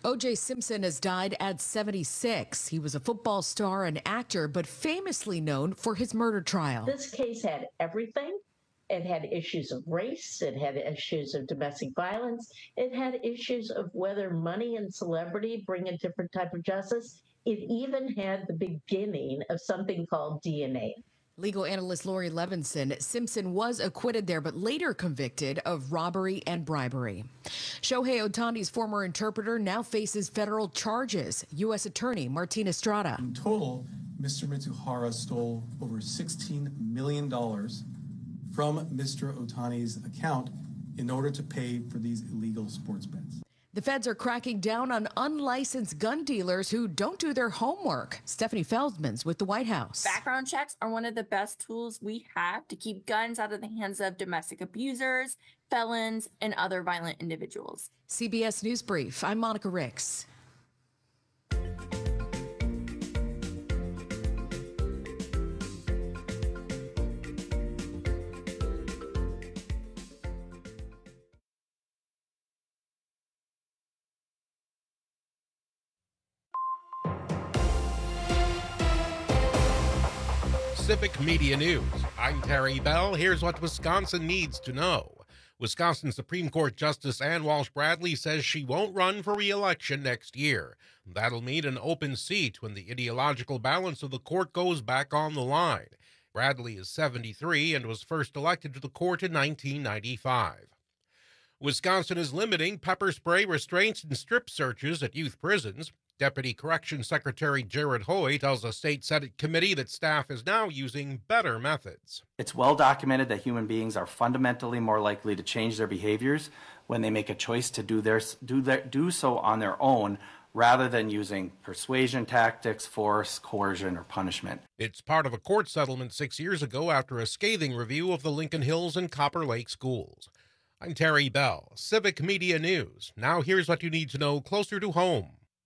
O.J. Simpson has died at 76. He was a football star and actor, but famously known for his murder trial. This case had everything. It had issues of race. It had issues of domestic violence. It had issues of whether money and celebrity bring a different type of justice. It even had the beginning of something called DNA. Legal analyst Lori Levinson, Simpson was acquitted there, but later convicted of robbery and bribery. Shohei Ohtani's former interpreter now faces federal charges. U.S. Attorney Martin Estrada. In total, Mr. Mitsuhara stole over $16 million from Mr. Ohtani's account in order to pay for these illegal sports bets. The feds are cracking down on unlicensed gun dealers who don't do their homework. Stephanie Feldman's with the White House. Background checks are one of the best tools we have to keep guns out of the hands of domestic abusers, felons, and other violent individuals. CBS News Brief. I'm Monica Ricks. Civic Media News. I'm Terry Bell. Here's what Wisconsin needs to know. Wisconsin Supreme Court Justice Ann Walsh Bradley says she won't run for re-election next year. That'll mean an open seat when the ideological balance of the court goes back on the line. Bradley is 73 and was first elected to the court in 1995. Wisconsin is limiting pepper spray restraints and strip searches at youth prisons. Deputy Corrections Secretary Jared Hoy tells a state Senate committee that staff is now using better methods. It's well documented that human beings are fundamentally more likely to change their behaviors when they make a choice to do so on their own rather than using persuasion tactics, force, coercion, or punishment. It's part of a court settlement 6 years ago after a scathing review of the Lincoln Hills and Copper Lake schools. I'm Terry Bell, Civic Media News. Now here's what you need to know closer to home.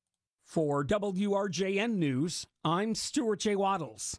For WRJN News, I'm Stuart J. Waddles.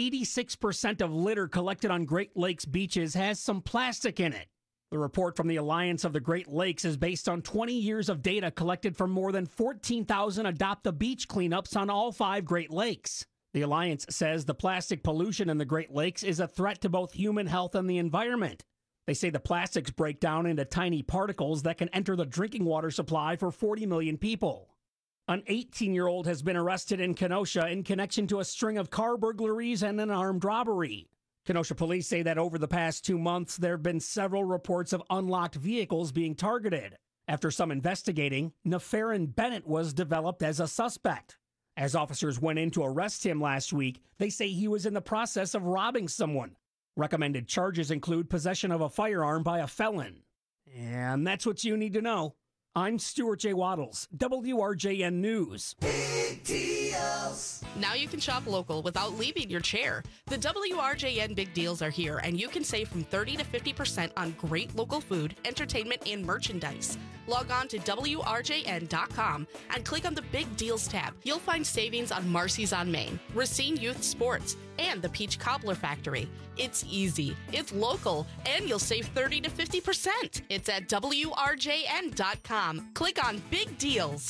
86% of litter collected on Great Lakes beaches has some plastic in it. The report from the Alliance of the Great Lakes is based on 20 years of data collected from more than 14,000 adopt-a-beach cleanups on all 5 Great Lakes. The Alliance says the plastic pollution in the Great Lakes is a threat to both human health and the environment. They say the plastics break down into tiny particles that can enter the drinking water supply for 40 million people. An 18-year-old has been arrested in Kenosha in connection to a string of car burglaries and an armed robbery. Kenosha police say that over the past 2 months, there have been several reports of unlocked vehicles being targeted. After some investigating, Neferin Bennett was developed as a suspect. As officers went in to arrest him last week, they say he was in the process of robbing someone. Recommended charges include possession of a firearm by a felon. And that's what you need to know. I'm Stuart J. Waddles, WRJN News. Big deals. Now you can shop local without leaving your chair. The WRJN Big Deals are here, and you can save from 30 to 50% on great local food, entertainment, and merchandise. Log on to WRJN.com and click on the Big Deals tab. You'll find savings on Marcy's on Main, Racine Youth Sports, and the Peach Cobbler Factory. It's easy, it's local, and you'll save 30 to 50%. It's at WRJN.com. Click on Big Deals.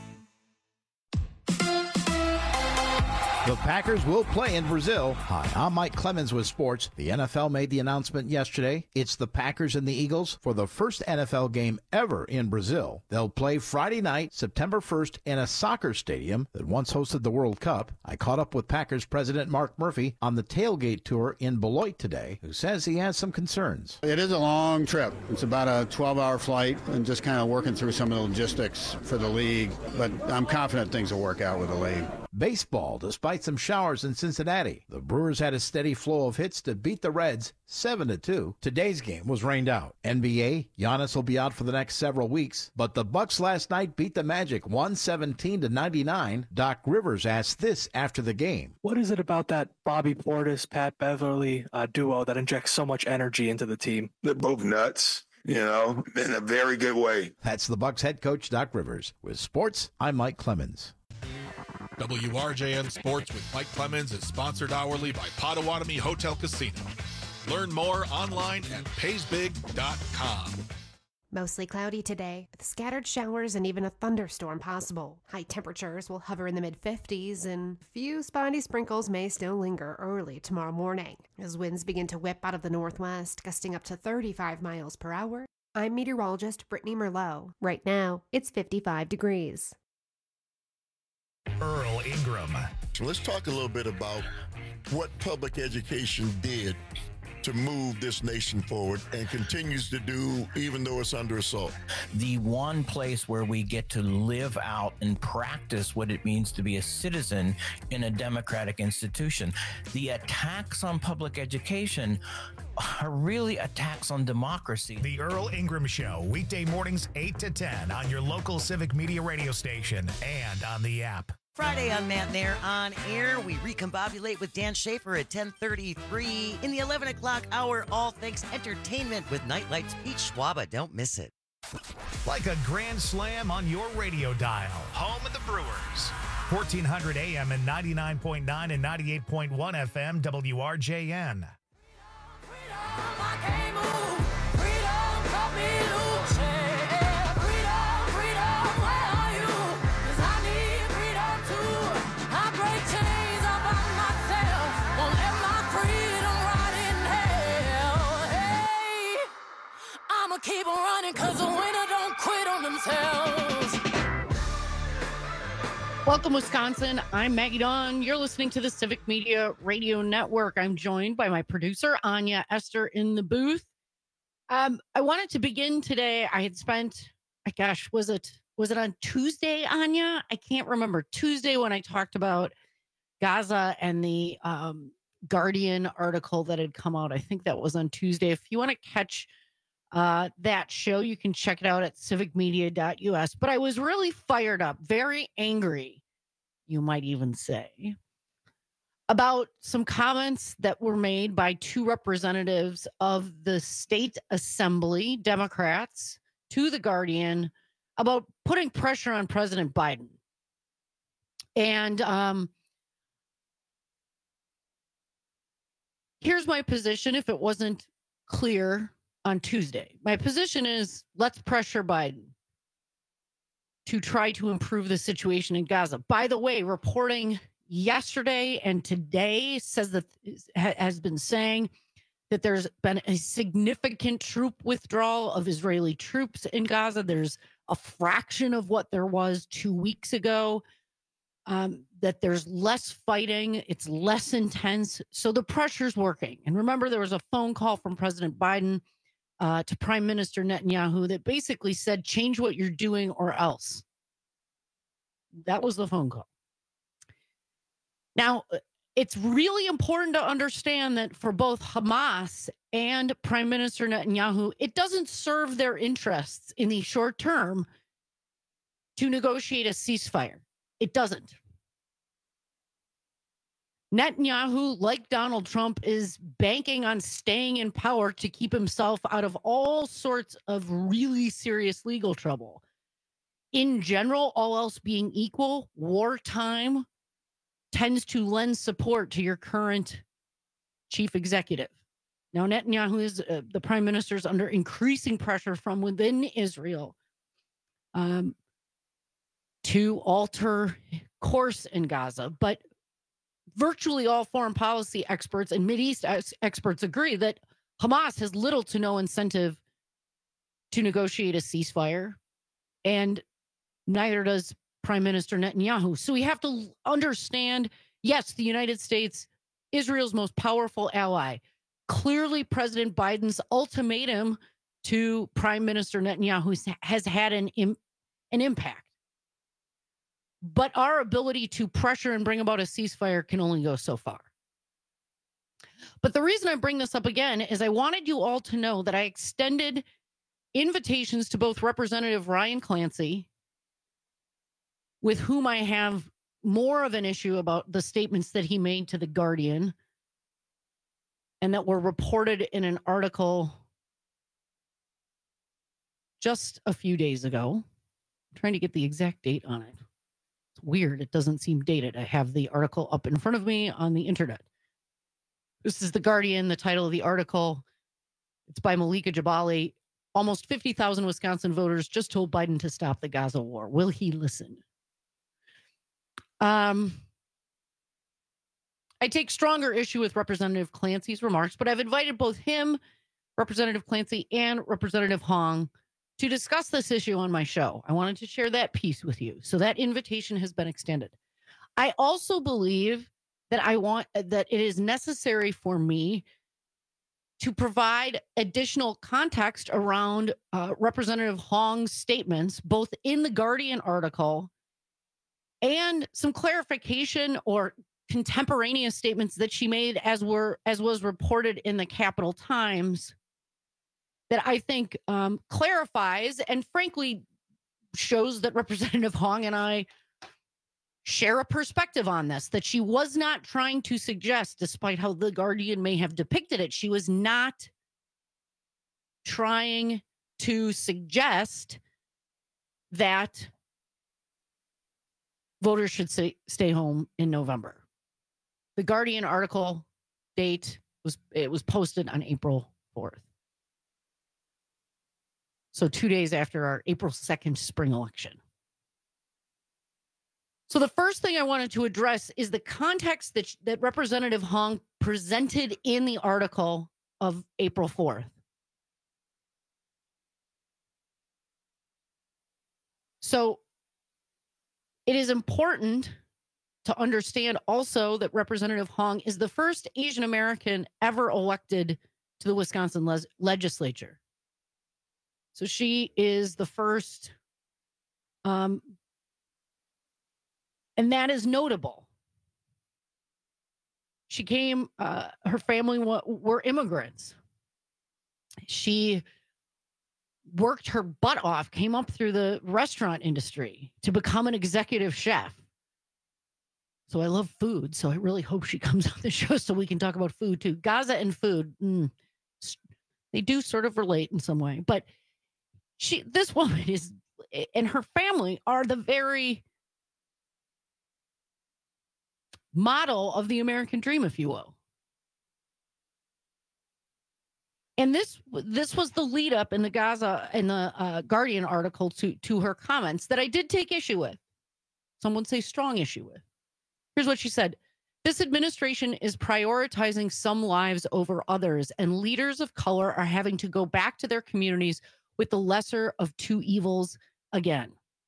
The Packers will play in Brazil. Hi, I'm Mike Clemens with sports. The NFL made the announcement yesterday. It's the Packers and the Eagles for the first NFL game ever in Brazil. They'll play Friday night, September 1st, in a soccer stadium that once hosted the World Cup. I caught up with Packers president Mark Murphy on the tailgate tour in Beloit today, who says he has some concerns. It is a long trip. It's about a 12-hour flight and just kind of working through some of the logistics for the league. But I'm confident things will work out with the league. Baseball, despite some showers in Cincinnati. The Brewers had a steady flow of hits to beat the Reds 7-2. Today's game was rained out. NBA, Giannis will be out for the next several weeks, but the Bucks last night beat the Magic 117-99. Doc Rivers asked this after the game. What is it about that Bobby Portis, Pat Beverly duo that injects so much energy into the team? They're both nuts, in a very good way. That's the Bucks head coach, Doc Rivers. With sports, I'm Mike Clemens. WRJN Sports with Mike Clemens is sponsored hourly by Potawatomi Hotel Casino. Learn more online at paysbig.com. Mostly cloudy today, with scattered showers and even a thunderstorm possible. High temperatures will hover in the mid-50s, and few spotty sprinkles may still linger early tomorrow morning, as winds begin to whip out of the northwest, gusting up to 35 miles per hour. I'm meteorologist Brittany Merlot. Right now, it's 55 degrees. Earl Ingram. So let's talk a little bit about what public education did to move this nation forward and continues to do even though it's under assault. The one place where we get to live out and practice what it means to be a citizen in a democratic institution. The attacks on public education are really attacks on democracy. The Earl Ingram Show, weekday mornings 8 to 10 on your local Civic Media radio station and on the app. Friday on Matt and Air on air, we recombobulate with Dan Schaefer at 10:33. In the 11 o'clock hour, all things entertainment with Nightlight's Pete Schwaba. Don't miss it. Like a grand slam on your radio dial. Home of the Brewers. 1400 AM and 99.9 and 98.1 FM WRJN. Keep on running because the winner don't quit on themselves. Welcome, Wisconsin. I'm Maggie Dawn. You're listening to the Civic Media Radio Network. I'm joined by my producer, Anya Esther, in the booth. I wanted to begin today. I had spent, was it on Tuesday, Anya? I can't remember. Tuesday when I talked about Gaza and the Guardian article that had come out. I think that was on Tuesday. If you want to catch that show, you can check it out at civicmedia.us. But I was really fired up, very angry, you might even say, about some comments that were made by two representatives of the state assembly, Democrats, to the Guardian about putting pressure on President Biden. And here's my position, if it wasn't clear on Tuesday. My position is let's pressure Biden to try to improve the situation in Gaza. By the way, reporting yesterday and today says that has been saying that there's been a significant troop withdrawal of Israeli troops in Gaza. There's a fraction of what there was 2 weeks ago, that there's less fighting. It's less intense. So the pressure's working. And remember, there was a phone call from President Biden to Prime Minister Netanyahu that basically said, change what you're doing or else. That was the phone call. Now, it's really important to understand that for both Hamas and Prime Minister Netanyahu, it doesn't serve their interests in the short term to negotiate a ceasefire. It doesn't. Netanyahu, like Donald Trump, is banking on staying in power to keep himself out of all sorts of really serious legal trouble. In general, all else being equal, wartime tends to lend support to your current chief executive. Now, Netanyahu is the prime minister is under increasing pressure from within Israel to alter course in Gaza, but virtually all foreign policy experts and Mideast experts agree that Hamas has little to no incentive to negotiate a ceasefire, and neither does Prime Minister Netanyahu. So we have to understand, yes, the United States, Israel's most powerful ally. Clearly, President Biden's ultimatum to Prime Minister Netanyahu has had an impact. But our ability to pressure and bring about a ceasefire can only go so far. But the reason I bring this up again is I wanted you all to know that I extended invitations to both Representative Ryan Clancy, with whom I have more of an issue about the statements that he made to The Guardian and that were reported in an article just a few days ago. I'm trying to get the exact date on it. It's weird. It doesn't seem dated. I have the article up in front of me on the internet. This is The Guardian, the title of the article. It's by Malika Jabali. almost 50,000 Wisconsin voters just told Biden to stop the Gaza war. Will he listen? I take stronger issue with Representative Clancy's remarks, but I've invited both him, Representative Clancy, and Representative Hong to discuss this issue on my show. I wanted to share that piece with you. So that invitation has been extended. I also believe that it is necessary for me to provide additional context around Representative Hong's statements, both in the Guardian article and some clarification or contemporaneous statements that she made as was reported in the Capital Times that I think clarifies and frankly shows that Representative Hong and I share a perspective on this, that she was not trying to suggest, despite how the Guardian may have depicted it, she was not trying to suggest that voters should stay home in November. The Guardian article date was posted on April 4th. So 2 days after our April 2nd spring election. So the first thing I wanted to address is the context that Representative Hong presented in the article of April 4th. So it is important to understand also that Representative Hong is the first Asian American ever elected to the Wisconsin legislature. So she is the first, and that is notable. She came, her family were immigrants. She worked her butt off, came up through the restaurant industry to become an executive chef. So I love food, so I really hope she comes on the show so we can talk about food too. Gaza and food, they do sort of relate in some way, but this woman and her family are the very model of the American dream, if you will. And this was the lead up in the Guardian article to her comments that I did take issue with. Some would say strong issue with. Here's what she said. This administration is prioritizing some lives over others, and leaders of color are having to go back to their communities with the lesser of two evils again.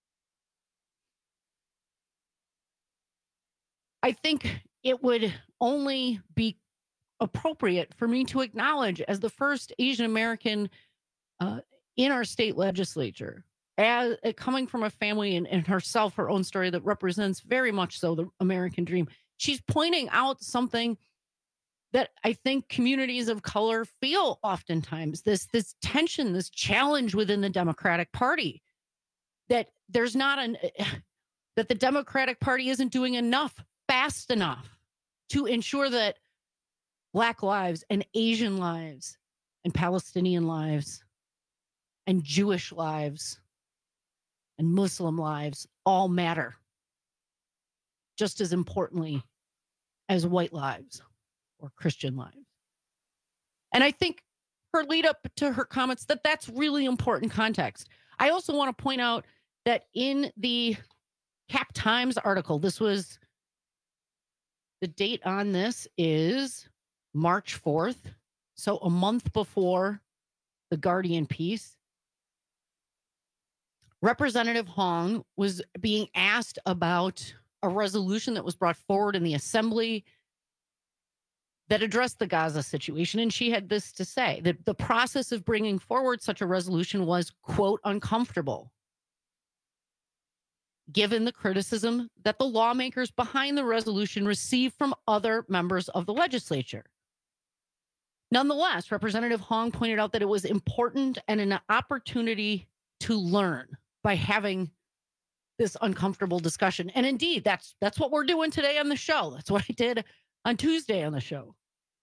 I think it would only be appropriate for me to acknowledge as the first Asian American in our state legislature, as coming from a family and herself, her own story that represents very much so the American dream. She's pointing out something that I think communities of color feel oftentimes, this tension, this challenge within the Democratic Party, that there's that the Democratic Party isn't doing enough fast enough to ensure that Black lives and Asian lives and Palestinian lives and Jewish lives and Muslim lives all matter just as importantly as white lives or Christian lives. And I think her lead up to her comments that's really important context. I also want to point out that in the Cap Times article, the date on this is March 4th. So a month before the Guardian piece, Representative Hong was being asked about a resolution that was brought forward in the Assembly that addressed the Gaza situation. And she had this to say, that the process of bringing forward such a resolution was, quote, uncomfortable, given the criticism that the lawmakers behind the resolution received from other members of the legislature. Nonetheless, Representative Hong pointed out that it was important and an opportunity to learn by having this uncomfortable discussion. And indeed, that's what we're doing today on the show. That's what I did on Tuesday on the show.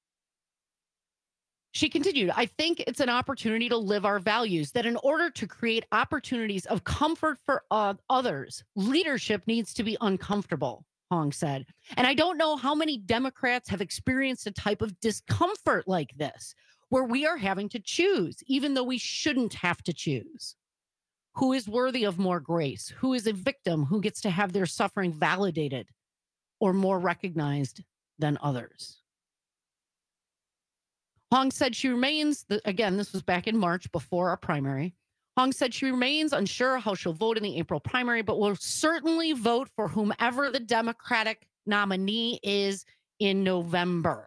She continued, I think it's an opportunity to live our values, that in order to create opportunities of comfort for others, leadership needs to be uncomfortable, Hong said. And I don't know how many Democrats have experienced a type of discomfort like this, where we are having to choose, even though we shouldn't have to choose. Who is worthy of more grace? Who is a victim who gets to have their suffering validated or more recognized than others? Hong said she remains, again, this was back in March before our primary. Hong said she remains unsure how she'll vote in the April primary, but will certainly vote for whomever the Democratic nominee is in November.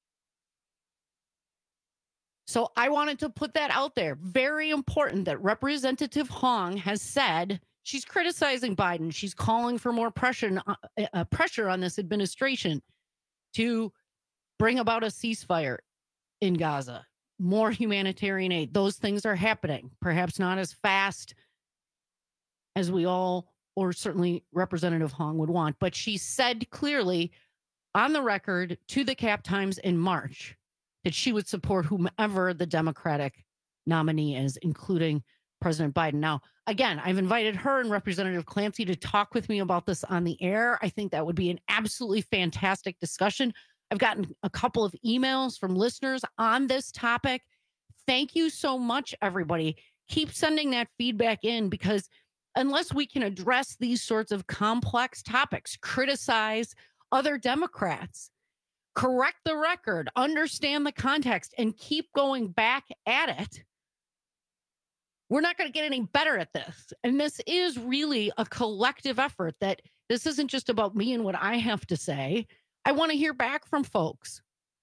So I wanted to put that out there. Very important that Representative Hong has said she's criticizing Biden. She's calling for more pressure on this administration to bring about a ceasefire in Gaza, more humanitarian aid. Those things are happening, perhaps not as fast as we all, or certainly Representative Hong would want. But she said clearly on the record to the Cap Times in March that she would support whomever the Democratic nominee is, including President Biden. Now, again, I've invited her and Representative Clancy to talk with me about this on the air. I think that would be an absolutely fantastic discussion. I've gotten a couple of emails from listeners on this topic. Thank you so much, everybody. Keep sending that feedback in, because unless we can address these sorts of complex topics, criticize other Democrats, correct the record, understand the context, and keep going back at it, we're not going to get any better at this. And this is really a collective effort, that this isn't just about me and what I have to say. I want to hear back from folks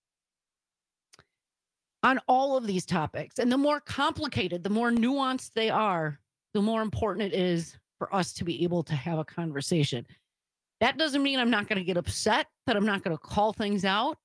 on all of these topics. And the more complicated, the more nuanced they are, the more important it is for us to be able to have a conversation. That doesn't mean I'm not going to get upset, that I'm not going to call things out.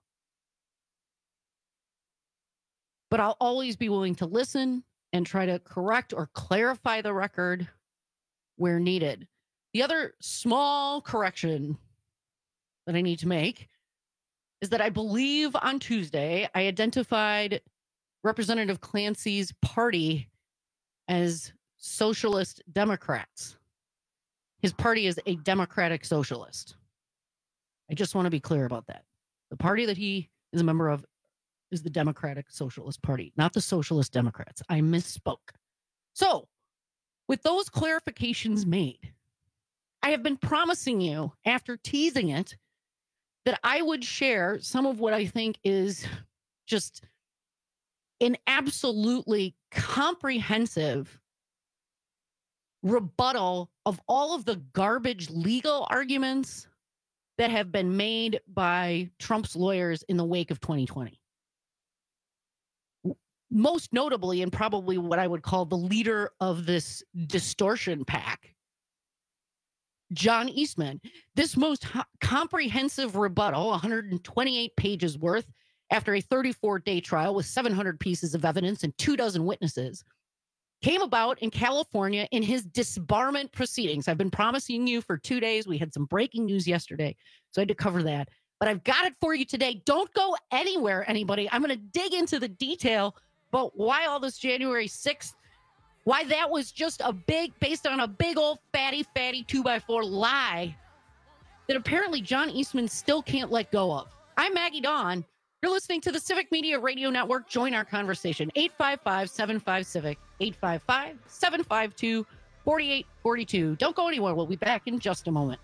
But I'll always be willing to listen and try to correct or clarify the record where needed. The other small correction that I need to make is that I believe on Tuesday I identified Representative Clancy's party as Socialist Democrats. His party is a Democratic Socialist. I just want to be clear about that. The party that he is a member of is the Democratic Socialist Party, not the Socialist Democrats. I misspoke. So, with those clarifications made, I have been promising you, after teasing it, that I would share some of what I think is just an absolutely comprehensive rebuttal of all of the garbage legal arguments that have been made by Trump's lawyers in the wake of 2020. Most notably, and probably what I would call the leader of this distortion pack, John Eastman. This most comprehensive rebuttal, 128 pages worth, after a 34-day trial with 700 pieces of evidence and 24 witnesses, came about in California in his disbarment proceedings. I've been promising you for 2 days. We had some breaking news yesterday, so I had to cover that. But I've got it for you today. Don't go anywhere, anybody. I'm going to dig into the detail about why all this January 6th, why that was just based on a big old fatty 2x4 lie that apparently John Eastman still can't let go of. I'm Maggie Dawn. You're listening to the Civic Media Radio Network. Join our conversation. 855-75-CIVIC, 855-752-4842. Don't go anywhere. We'll be back in just a moment.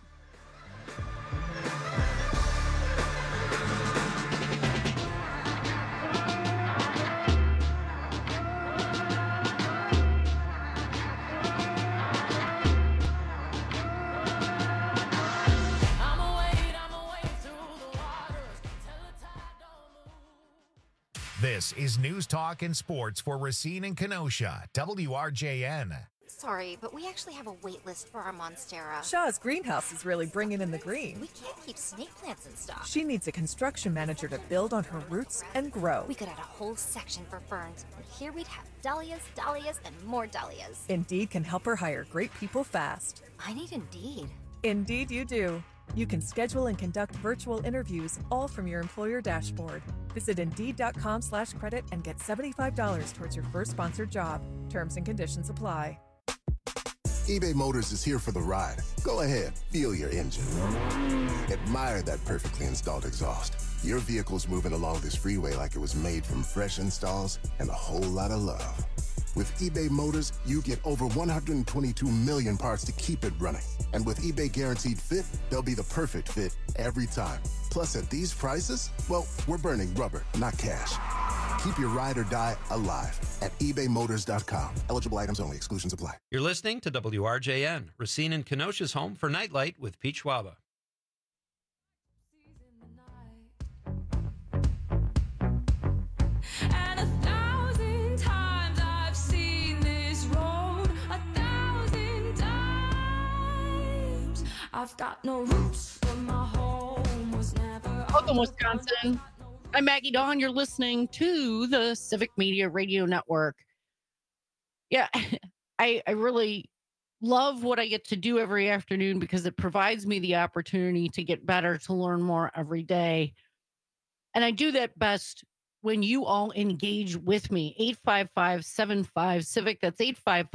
This is News Talk and Sports for Racine and Kenosha, WRJN. Sorry, but we actually have a wait list for our Monstera. Shaw's greenhouse is really bringing in the green. We can't keep snake plants in stock. She needs a construction manager to build on her roots and grow. We could add a whole section for ferns, and here we'd have dahlias, dahlias, and more dahlias. Indeed can help her hire great people fast. I need Indeed. Indeed you do. You can schedule and conduct virtual interviews all from your employer dashboard. Visit Indeed.com/credit and get $75 towards your first sponsored job. Terms and conditions apply. eBay Motors is here for the ride. Go ahead, feel your engine. Admire that perfectly installed exhaust. Your vehicle's moving along this freeway like it was made from fresh installs and a whole lot of love. With eBay Motors, you get over 122 million parts to keep it running. And with eBay Guaranteed Fit, they'll be the perfect fit every time. Plus, at these prices, well, we're burning rubber, not cash. Keep your ride or die alive at ebaymotors.com. Eligible items only. Exclusions apply. You're listening to WRJN, Racine and Kenosha's home for Nightlight with Pete Schwaba. And 1,000 times I've seen this road, 1,000 times. I've got no roots, but my home was never. Welcome, Wisconsin. I'm Maggie Dawn. You're listening to the Civic Media Radio Network. Yeah, I really love what I get to do every afternoon because it provides me the opportunity to get better, to learn more every day. And I do that best when you all engage with me. 855-75-CIVIC. That's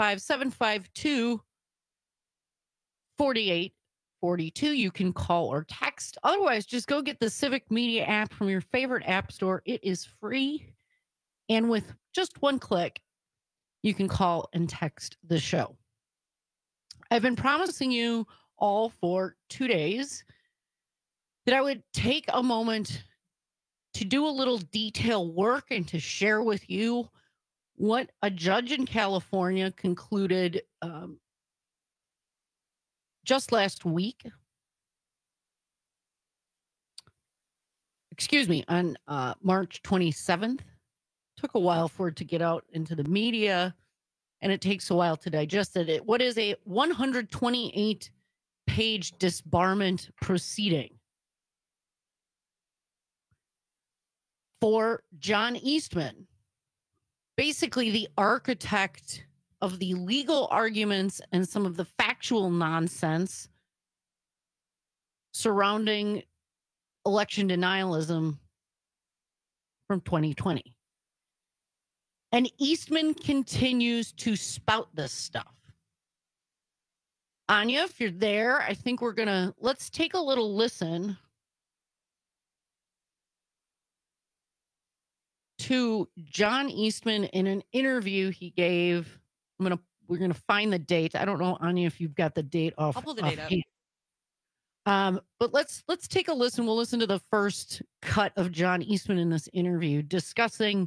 855-752-4842. You can call or text. Otherwise, just go get the Civic Media app from your favorite app store. It is free. And with just one click, you can call and text the show. I've been promising you all for 2 days that I would take a moment to do a little detail work and to share with you what a judge in California concluded just last week. Excuse me, on March 27th. Took a while for it to get out into the media, and it takes a while to digest it. What is a 128-page disbarment proceeding for John Eastman, basically the architect of the legal arguments and some of the factual nonsense surrounding election denialism from 2020. And Eastman continues to spout this stuff. Anya, if you're there, I think let's take a little listen to John Eastman in an interview he gave. We're gonna find the date. I don't know, Anya, if you've got the date off. I'll pull the date up. But let's take a listen. We'll listen to the first cut of John Eastman in this interview discussing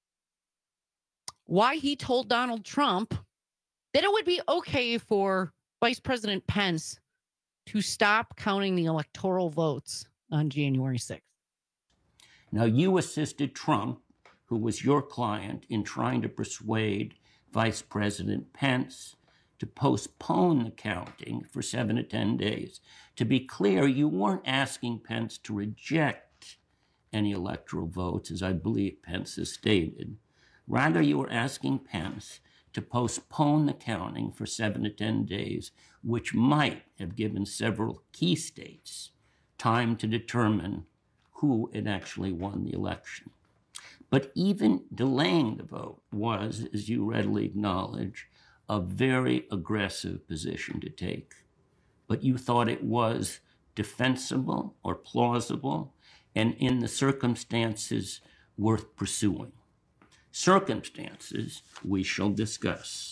why he told Donald Trump that it would be okay for Vice President Pence to stop counting the electoral votes on January 6th. Now, you assisted Trump, who was your client, in trying to persuade Vice President Pence to postpone the counting for 7 to 10 days. To be clear, you weren't asking Pence to reject any electoral votes, as I believe Pence has stated. Rather, you were asking Pence to postpone the counting for 7 to 10 days, which might have given several key states time to determine who had actually won the election. But even delaying the vote was, as you readily acknowledge, a very aggressive position to take. But you thought it was defensible or plausible, and in the circumstances worth pursuing. Circumstances we shall discuss.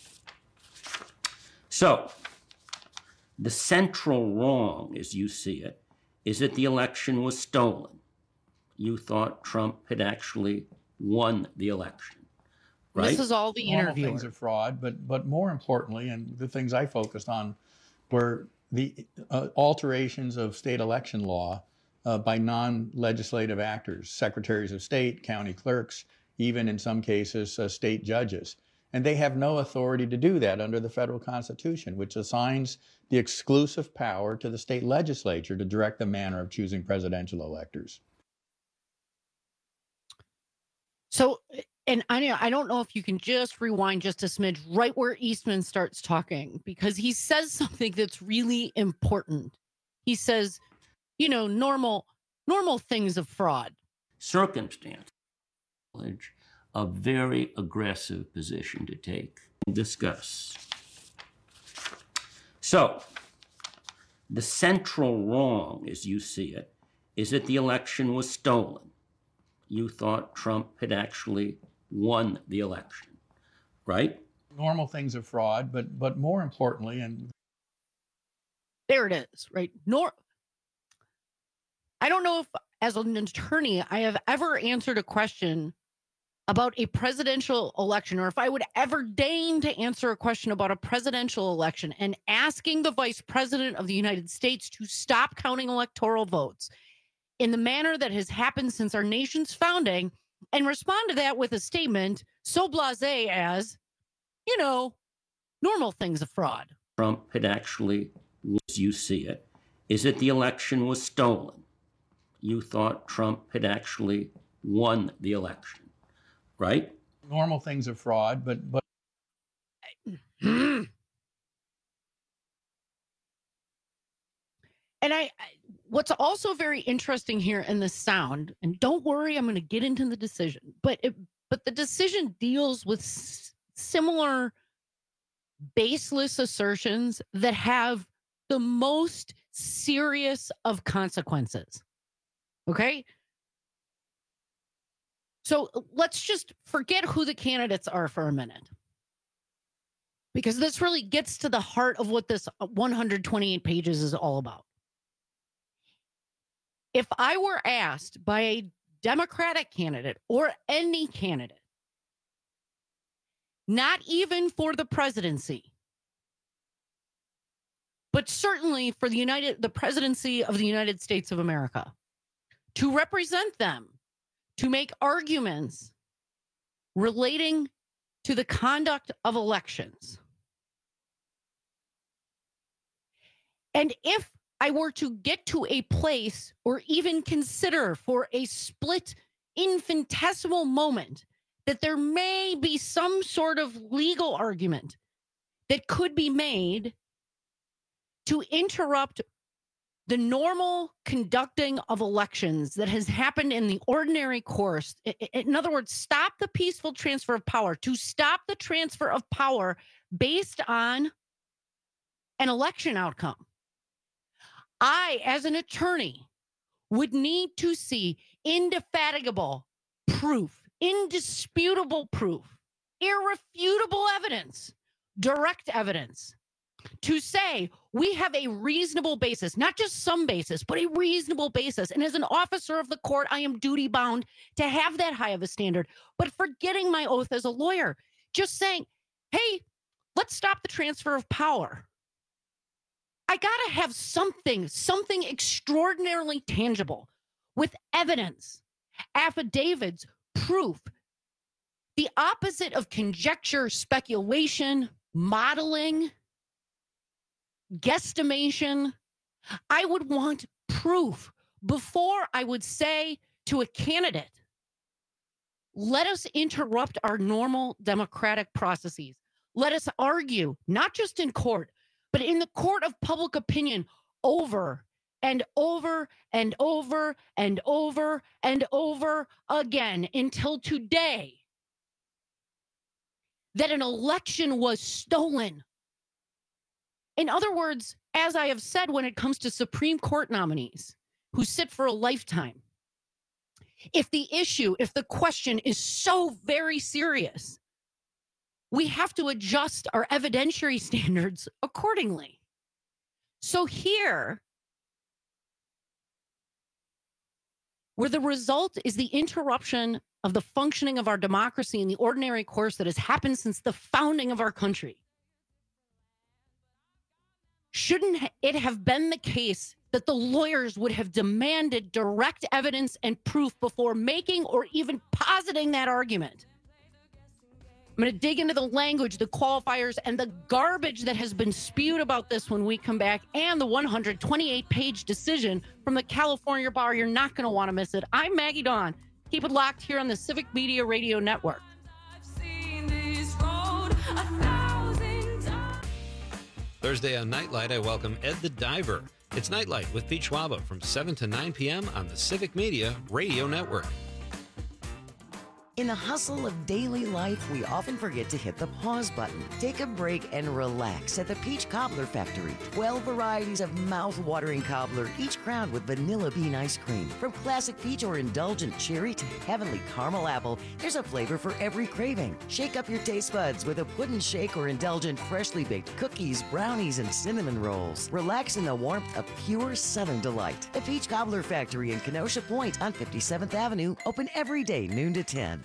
So, the central wrong, as you see it, is that the election was stolen. You thought Trump had actually won the election, right? This is all the interview. Things of fraud, but more importantly, and the things I focused on were the alterations of state election law by non-legislative actors, secretaries of state, county clerks, even in some cases, state judges. And they have no authority to do that under the federal Constitution, which assigns the exclusive power to the state legislature to direct the manner of choosing presidential electors. So, and I don't know if you can just rewind just a smidge right where Eastman starts talking, because he says something that's really important. He says, normal things of fraud. Circumstance. A very aggressive position to take. Discuss. So, the central wrong, as you see it, is that the election was stolen. You thought Trump had actually won the election, right? Normal things of fraud, but more importantly, and there it is, right? I don't know if, as an attorney, I have ever answered a question about a presidential election, or if I would ever deign to answer a question about a presidential election and asking the vice president of the United States to stop counting electoral votes in the manner that has happened since our nation's founding, and respond to that with a statement so blasé as, normal things of fraud. Trump had actually, as you see it, is that the election was stolen. You thought Trump had actually won the election, right? Normal things of fraud, but And what's also very interesting here in the sound, and don't worry, I'm going to get into the decision, but the decision deals with similar baseless assertions that have the most serious of consequences. Okay? So let's just forget who the candidates are for a minute, because this really gets to the heart of what this 128 pages is all about. If I were asked by a Democratic candidate or any candidate, not even for the presidency, but certainly for the presidency of the United States of America, to represent them, to make arguments relating to the conduct of elections. And if I were to get to a place or even consider for a split infinitesimal moment that there may be some sort of legal argument that could be made to interrupt the normal conducting of elections that has happened in the ordinary course, in other words, stop the peaceful transfer of power, to stop the transfer of power based on an election outcome, I, as an attorney, would need to see indefatigable proof, indisputable proof, irrefutable evidence, direct evidence, to say we have a reasonable basis, not just some basis, but a reasonable basis. And as an officer of the court, I am duty bound to have that high of a standard. But forgetting my oath as a lawyer, just saying, hey, let's stop the transfer of power. I got to have something extraordinarily tangible with evidence, affidavits, proof, the opposite of conjecture, speculation, modeling, guesstimation. I would want proof before I would say to a candidate, let us interrupt our normal democratic processes. Let us argue, not just in court, but in the court of public opinion, over and over and over and over and over again until today, that an election was stolen. In other words, as I have said, when it comes to Supreme Court nominees who sit for a lifetime, if the question is so very serious, we have to adjust our evidentiary standards accordingly. So here, where the result is the interruption of the functioning of our democracy in the ordinary course that has happened since the founding of our country, shouldn't it have been the case that the lawyers would have demanded direct evidence and proof before making or even positing that argument? I'm going to dig into the language, the qualifiers, and the garbage that has been spewed about this when we come back, and the 128-page decision from the California Bar. You're not going to want to miss it. I'm Maggie Dawn. Keep it locked here on the Civic Media Radio Network. Thursday on Nightlight, I welcome Ed the Diver. It's Nightlight with Pete Schwaba from 7 to 9 p.m. on the Civic Media Radio Network. In the hustle of daily life, we often forget to hit the pause button. Take a break and relax at the Peach Cobbler Factory. 12 varieties of mouth-watering cobbler, each crowned with vanilla bean ice cream. From classic peach or indulgent cherry to heavenly caramel apple, there's a flavor for every craving. Shake up your taste buds with a pudding shake or indulgent freshly baked cookies, brownies, and cinnamon rolls. Relax in the warmth of pure Southern delight. The Peach Cobbler Factory in Kenosha Point on 57th Avenue, open every day, noon to 10.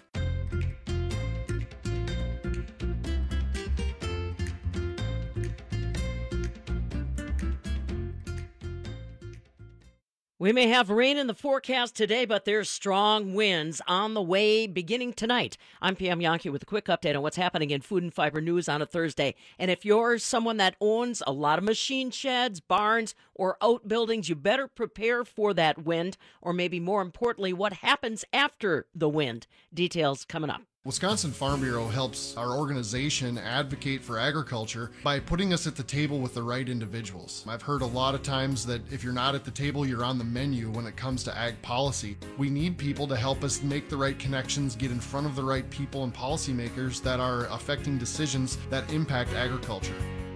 We may have rain in the forecast today, but there's strong winds on the way beginning tonight. I'm Pam Yankee with a quick update on what's happening in Food and Fiber News on a Thursday. And if you're someone that owns a lot of machine sheds, barns, or outbuildings, you better prepare for that wind, or maybe more importantly, what happens after the wind. Details coming up. Wisconsin Farm Bureau helps our organization advocate for agriculture by putting us at the table with the right individuals. I've heard a lot of times that if you're not at the table, you're on the menu when it comes to ag policy. We need people to help us make the right connections, get in front of the right people and policymakers that are affecting decisions that impact agriculture.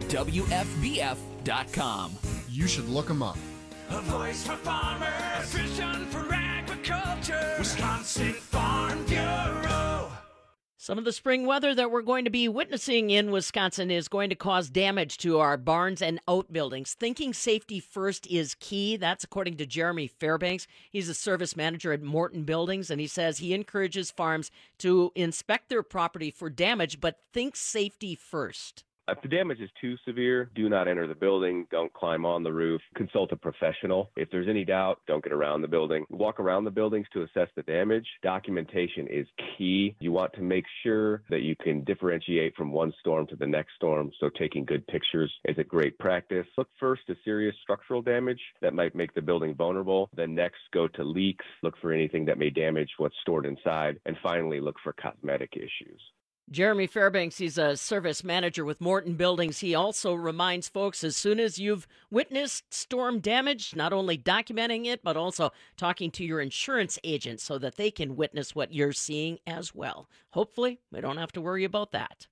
WFBF.com. You should look them up. A voice for farmers, vision for agriculture, Wisconsin Farm Bureau. Some of the spring weather that we're going to be witnessing in Wisconsin is going to cause damage to our barns and outbuildings. Thinking safety first is key. That's according to Jeremy Fairbanks. He's a service manager at Morton Buildings, and he says he encourages farms to inspect their property for damage, but think safety first. If the damage is too severe, do not enter the building. Don't climb on the roof. Consult a professional. If there's any doubt, don't get around the building. Walk around the buildings to assess the damage. Documentation is key. You want to make sure that you can differentiate from one storm to the next storm, so taking good pictures is a great practice. Look first at serious structural damage that might make the building vulnerable. Then next, go to leaks. Look for anything that may damage what's stored inside. And finally, look for cosmetic issues. Jeremy Fairbanks, he's a service manager with Morton Buildings. He also reminds folks, as soon as you've witnessed storm damage, not only documenting it, but also talking to your insurance agent so that they can witness what you're seeing as well. Hopefully, we don't have to worry about that.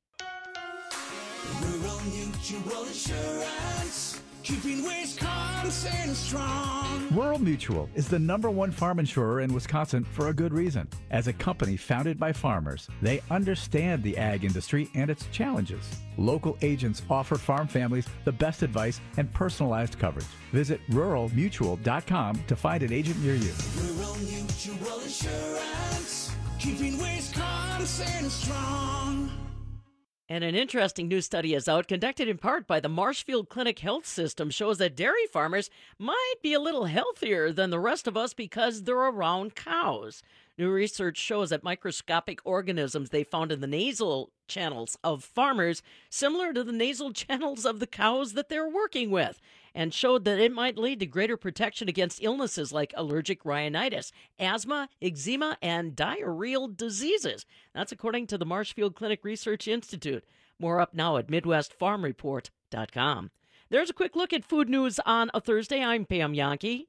Rural Mutual Insurance, keeping Wisconsin strong. Rural Mutual is the #1 farm insurer in Wisconsin for a good reason. As a company founded by farmers, they understand the ag industry and its challenges. Local agents offer farm families the best advice and personalized coverage. Visit ruralmutual.com to find an agent near you. Rural Mutual Insurance, keeping Wisconsin strong. And an interesting new study is out, conducted in part by the Marshfield Clinic Health System, shows that dairy farmers might be a little healthier than the rest of us because they're around cows. New research shows that microscopic organisms they found in the nasal channels of farmers similar to the nasal channels of the cows that they're working with, and showed that it might lead to greater protection against illnesses like allergic rhinitis, asthma, eczema, and diarrheal diseases. That's according to the Marshfield Clinic Research Institute. More up now at MidwestFarmReport.com. There's a quick look at food news on a Thursday. I'm Pam Yankee.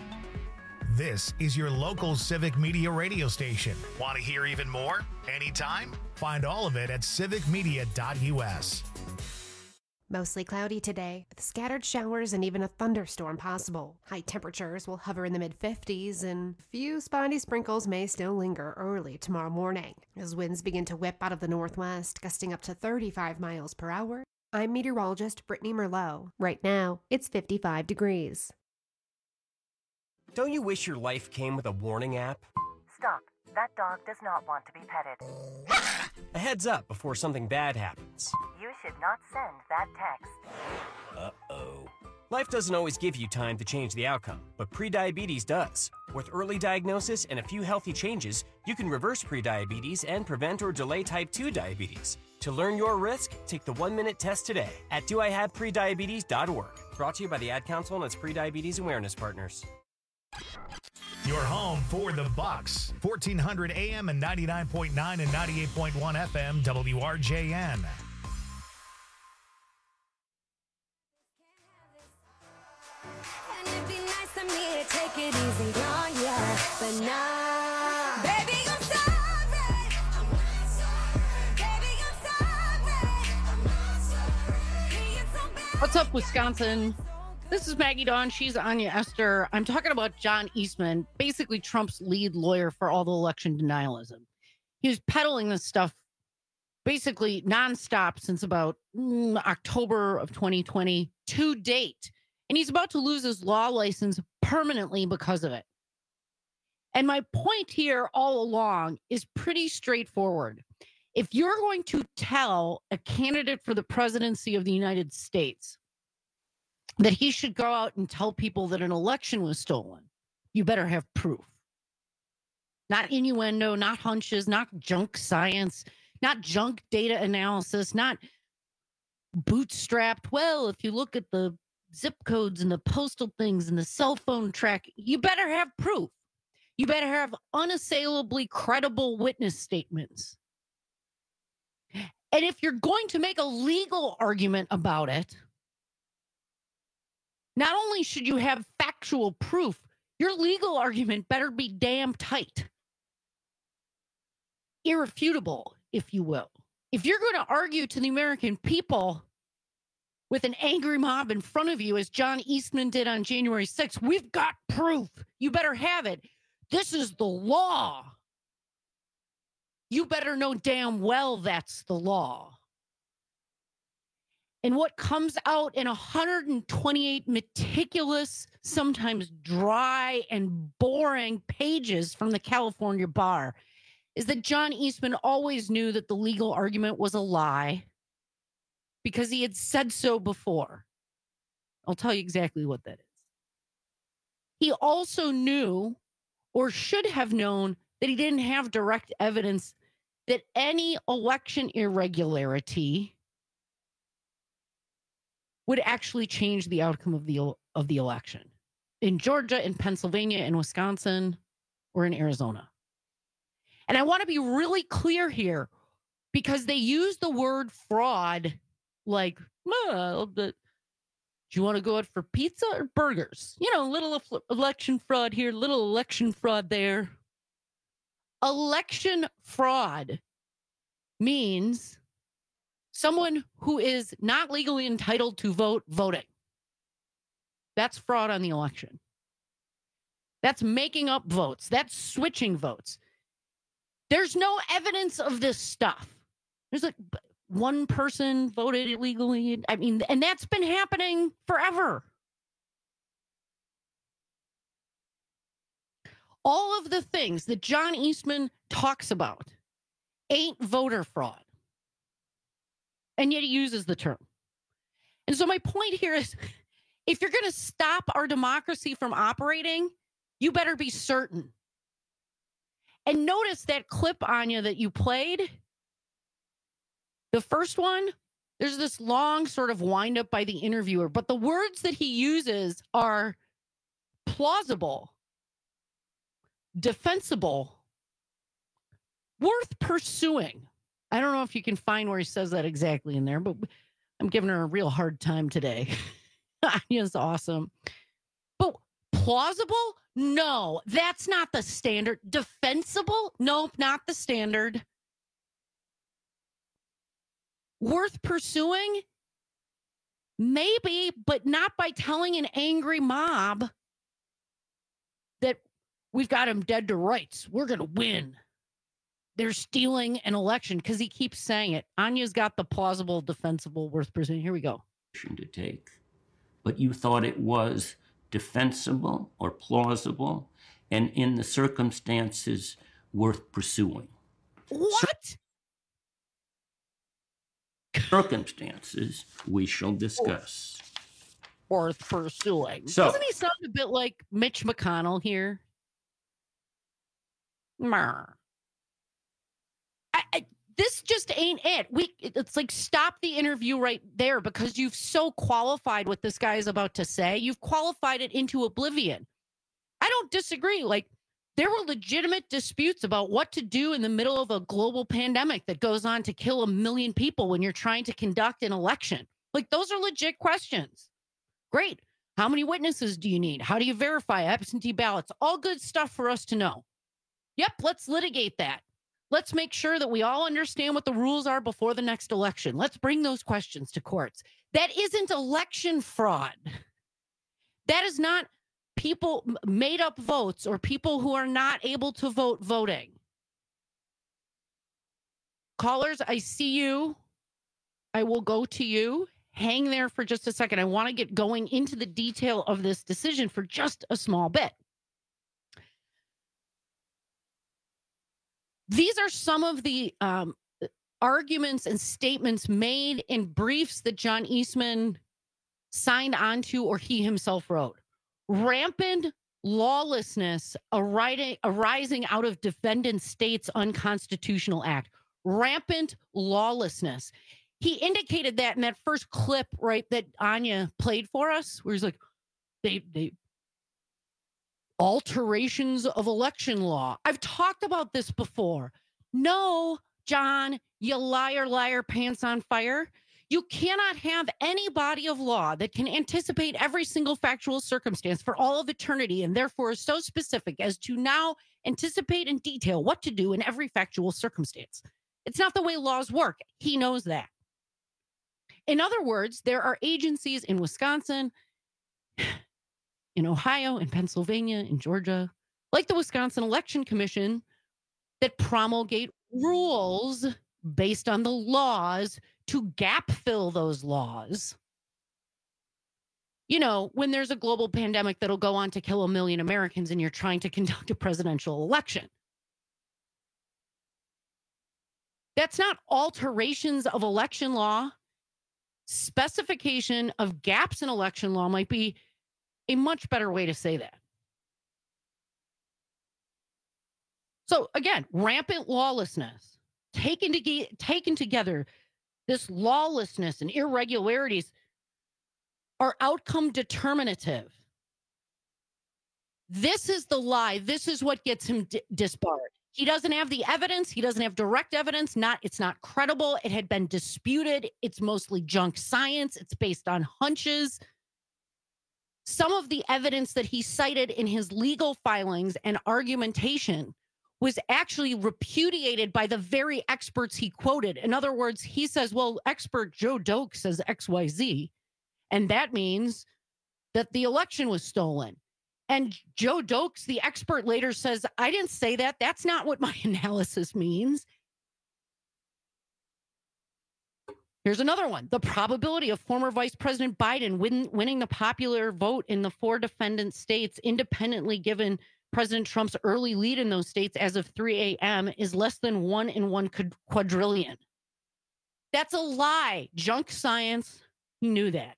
This is your local civic media radio station. Want to hear even more? Anytime? Find all of it at civicmedia.us. Mostly cloudy today, with scattered showers and even a thunderstorm possible. High temperatures will hover in the mid-50s, and few spotty sprinkles may still linger early tomorrow morning, as winds begin to whip out of the northwest, gusting up to 35 miles per hour. I'm meteorologist Brittany Merlot. Right now, it's 55 degrees. Don't you wish your life came with a warning app? Stop. That dog does not want to be petted. A heads up before something bad happens. You should not send that text. Uh-oh. Life doesn't always give you time to change the outcome, but prediabetes does. With early diagnosis and a few healthy changes, you can reverse prediabetes and prevent or delay type 2 diabetes. To learn your risk, take the 1-minute test today at doihaveprediabetes.org. Brought to you by the Ad Council and its prediabetes awareness partners. Your home for the Bucks. 1400 AM and 99.9 and 98.1 FM, WRJN. And it'd be nice of me to take it easy on ya, but nah. Baby, I'm sorry. What's up, Wisconsin? This is Maggie Dawn. She's Anya Esther. I'm talking about John Eastman, basically Trump's lead lawyer for all the election denialism. He was peddling this stuff basically nonstop since about October of 2020 to date. And he's about to lose his law license permanently because of it. And my point here all along is pretty straightforward. If you're going to tell a candidate for the presidency of the United States that he should go out and tell people that an election was stolen, you better have proof. Not innuendo, not hunches, not junk science, not junk data analysis, not bootstrapped. Well, if you look at the zip codes and the postal things and the cell phone track, you better have proof. You better have unassailably credible witness statements. And if you're going to make a legal argument about it, not only should you have factual proof, your legal argument better be damn tight. Irrefutable, if you will. If you're going to argue to the American people with an angry mob in front of you, as John Eastman did on January 6th, we've got proof. You better have it. This is the law. You better know damn well that's the law. And what comes out in 128 meticulous, sometimes dry and boring pages from the California bar is that John Eastman always knew that the legal argument was a lie because he had said so before. I'll tell you exactly what that is. He also knew, or should have known, that he didn't have direct evidence that any election irregularity would actually change the outcome of the election in Georgia, in Pennsylvania, in Wisconsin, or in Arizona. And I want to be really clear here because they use the word fraud like, do you want to go out for pizza or burgers? You know, little election fraud here, little election fraud there. Election fraud means someone who is not legally entitled to vote voting. That's fraud on the election. That's making up votes. That's switching votes. There's no evidence of this stuff. There's like one person voted illegally. I mean, and that's been happening forever. All of the things that John Eastman talks about ain't voter fraud. And yet he uses the term. And so my point here is, if you're going to stop our democracy from operating, you better be certain. And notice that clip, Anya, that you played. The first one, there's this long sort of wind up by the interviewer, but the words that he uses are plausible, defensible, worth pursuing. I don't know if you can find where he says that exactly in there, but I'm giving her a real hard time today. Anya's awesome. But plausible? No, that's not the standard. Defensible? Nope, not the standard. Worth pursuing? Maybe, but not by telling an angry mob that we've got him dead to rights. We're going to win. They're stealing an election, because he keeps saying it. Anya's got the plausible, defensible, worth pursuing. Here we go. To take, but you thought it was defensible or plausible, and in the circumstances worth pursuing. What? Circumstances we shall discuss. Worth pursuing. So, doesn't he sound a bit like Mitch McConnell here? This just ain't it. It's like, stop the interview right there, because you've so qualified what this guy is about to say. You've qualified it into oblivion. I don't disagree. Like, there were legitimate disputes about what to do in the middle of a global pandemic that goes on to kill 1 million people when you're trying to conduct an election. Like, those are legit questions. Great. How many witnesses do you need? How do you verify absentee ballots? All good stuff for us to know. Yep, let's litigate that. Let's make sure that we all understand what the rules are before the next election. Let's bring those questions to courts. That isn't election fraud. That is not people made up votes or people who are not able to vote voting. Callers, I see you. I will go to you. Hang there for just a second. I want to get going into the detail of this decision for just a small bit. These are some of the arguments and statements made in briefs that John Eastman signed onto or he himself wrote. Rampant lawlessness arising out of defendant states' unconstitutional act. Rampant lawlessness. He indicated that in that first clip, right, that Anya played for us, where he's like, they alterations of election law. I've talked about this before. No, John, you liar, pants on fire. You cannot have any body of law that can anticipate every single factual circumstance for all of eternity and therefore is so specific as to now anticipate in detail what to do in every factual circumstance. It's not the way laws work. He knows that. In other words, there are agencies in Wisconsin, in Ohio, in Pennsylvania, in Georgia, like the Wisconsin Election Commission, that promulgate rules based on the laws to gap fill those laws. You know, when there's a global pandemic that'll go on to kill 1 million Americans and you're trying to conduct a presidential election. That's not alterations of election law. Specification of gaps in election law might be a much better way to say that. So again, rampant lawlessness, taken together, this lawlessness and irregularities are outcome determinative. This is the lie. This is what gets him disbarred. He doesn't have the evidence. He doesn't have direct evidence. It's not credible. It had been disputed. It's mostly junk science. It's based on hunches. Some of the evidence that he cited in his legal filings and argumentation was actually repudiated by the very experts he quoted. In other words, he says, well, expert Joe Doak says XYZ, and that means that the election was stolen. And Joe Dokes, the expert, later says, I didn't say that. That's not what my analysis means. Here's another one. The probability of former Vice President Biden winning the popular vote in the 4 defendant states, independently given President Trump's early lead in those states as of 3 a.m., is less than 1 in 1 quadrillion. That's a lie. Junk science. He knew that.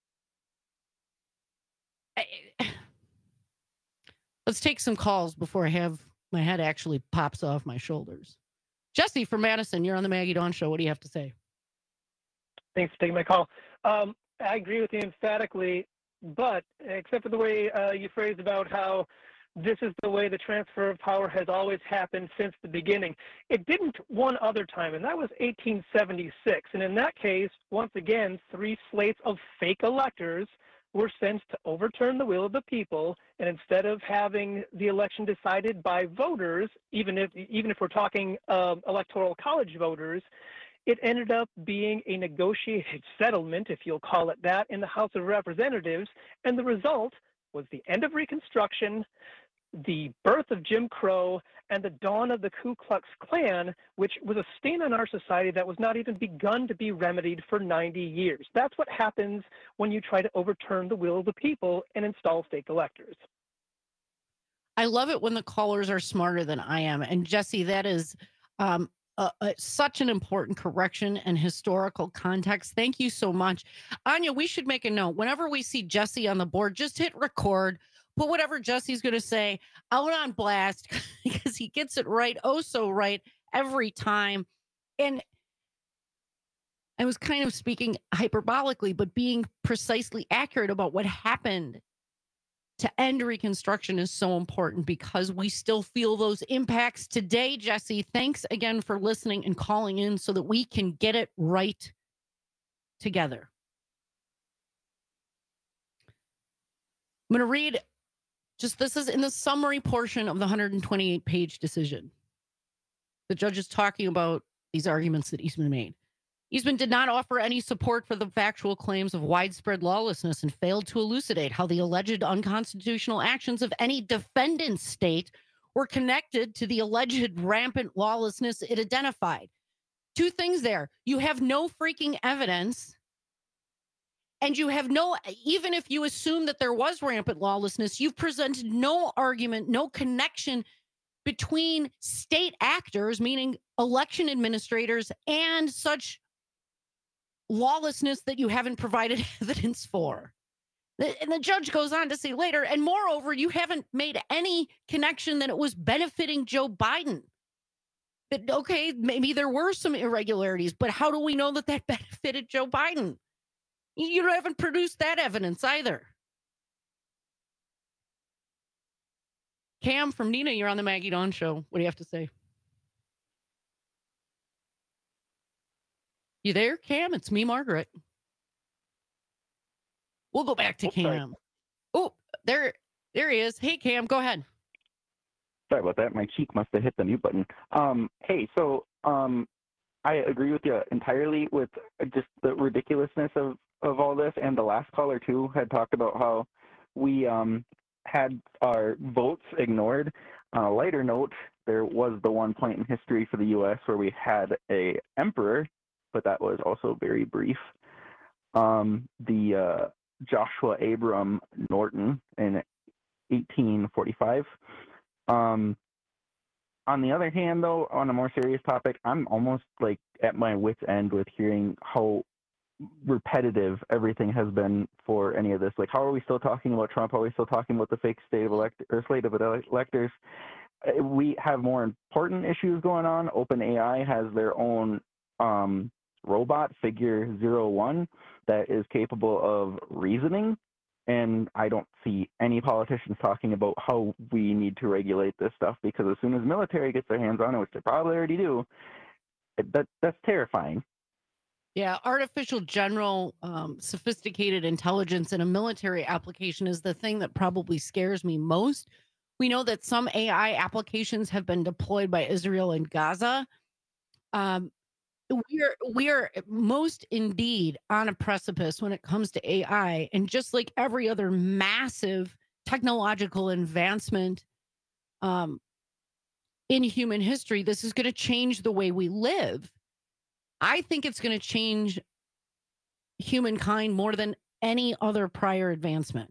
Let's take some calls before my head actually pops off my shoulders. Jesse from Madison, you're on the Maggie Dawn Show. What do you have to say? Thanks for taking my call. I agree with you emphatically, but except for the way you phrased about how this is the way the transfer of power has always happened since the beginning. It didn't one other time, and that was 1876. And in that case, once again, 3 slates of fake electors were sent to overturn the will of the people, and instead of having the election decided by voters, even if we're talking electoral college voters, it ended up being a negotiated settlement, if you'll call it that, in the House of Representatives, and the result was the end of Reconstruction, the birth of Jim Crow, and the dawn of the Ku Klux Klan, which was a stain on our society that was not even begun to be remedied for 90 years. That's what happens when you try to overturn the will of the people and install fake electors. I love it when the callers are smarter than I am. And Jesse, that is such an important correction and historical context. Thank you so much. Anya, we should make a note. Whenever we see Jesse on the board, just hit record. Put whatever Jesse's going to say out on blast because he gets it right, oh so right, every time. And I was kind of speaking hyperbolically, but being precisely accurate about what happened to end Reconstruction is so important because we still feel those impacts today. Jesse, thanks again for listening and calling in so that we can get it right together. I'm going to read this is in the summary portion of the 128-page decision. The judge is talking about these arguments that Eastman made. Eastman did not offer any support for the factual claims of widespread lawlessness and failed to elucidate how the alleged unconstitutional actions of any defendant state were connected to the alleged rampant lawlessness it identified. Two things there. You have no freaking evidence, and you have no, even if you assume that there was rampant lawlessness, you've presented no argument, no connection between state actors, meaning election administrators, and such lawlessness that you haven't provided evidence for. And the judge goes on to say later, and moreover, you haven't made any connection that it was benefiting Joe Biden. That, okay, maybe there were some irregularities, but how do we know that that benefited Joe Biden? You haven't produced that evidence either. Cam from Nina, you're on the Maggie Dawn Show. What do you have to say? You there, Cam? It's me, Margaret. We'll go back to Cam. Oh, there he is. Hey, Cam, go ahead. Sorry about that. My cheek must have hit the mute button. Hey, so I agree with you entirely with just the ridiculousness of all this. And the last caller, too, had talked about how we had our votes ignored. On a lighter note, there was the one point in history for the U.S. where we had a emperor, but that was also very brief. The Joshua Abram Norton in 1845. On the other hand, though, on a more serious topic, I'm almost like at my wit's end with hearing how repetitive everything has been for any of this. Like, how are we still talking about Trump? How are we still talking about the fake slate of electors? We have more important issues going on. OpenAI has their own robot, Figure 01, that is capable of reasoning. And I don't see any politicians talking about how we need to regulate this stuff, because as soon as military gets their hands on it, which they probably already do, that's terrifying. Yeah, artificial general sophisticated intelligence in a military application is the thing that probably scares me most. We know that some AI applications have been deployed by Israel in Gaza. We are most indeed on a precipice when it comes to AI, and just like every other massive technological advancement in human history, this is going to change the way we live. I think it's going to change humankind more than any other prior advancement.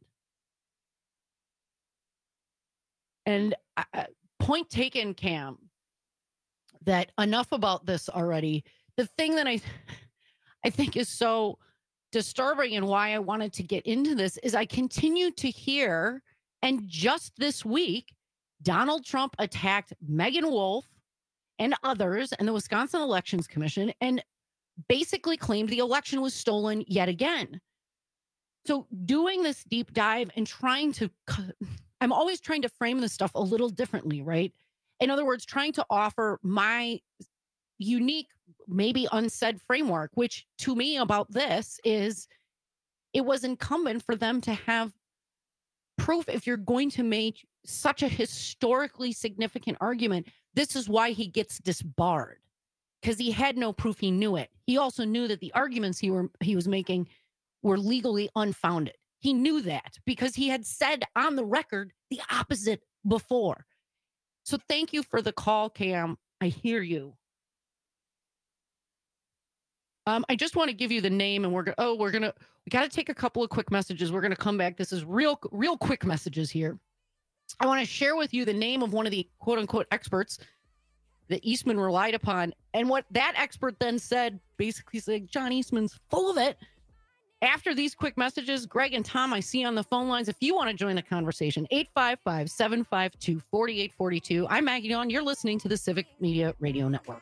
And point taken, Cam, that enough about this already. The thing that I think is so disturbing and why I wanted to get into this is I continue to hear, and just this week, Donald Trump attacked Megan Wolf and others and the Wisconsin Elections Commission and basically claimed the election was stolen yet again. So doing this deep dive and I'm always trying to frame this stuff a little differently, right? In other words, trying to offer my unique, maybe unsaid framework, which to me about this is it was incumbent for them to have proof. If you're going to make such a historically significant argument, this is why he gets disbarred, because he had no proof. He knew it. He also knew that the arguments he was making were legally unfounded. He knew that because he had said on the record the opposite before. So thank you for the call, Cam. I hear you. I just want to give you the name, and we got to take a couple of quick messages. We're going to come back. This is real quick messages here. I want to share with you the name of one of the quote unquote experts that Eastman relied upon. And what that expert then said, basically said, John Eastman's full of it. After these quick messages, Greg and Tom, I see on the phone lines. If you want to join the conversation, 855-752-4842. I'm Maggie Dawn. You're listening to the Civic Media Radio Network.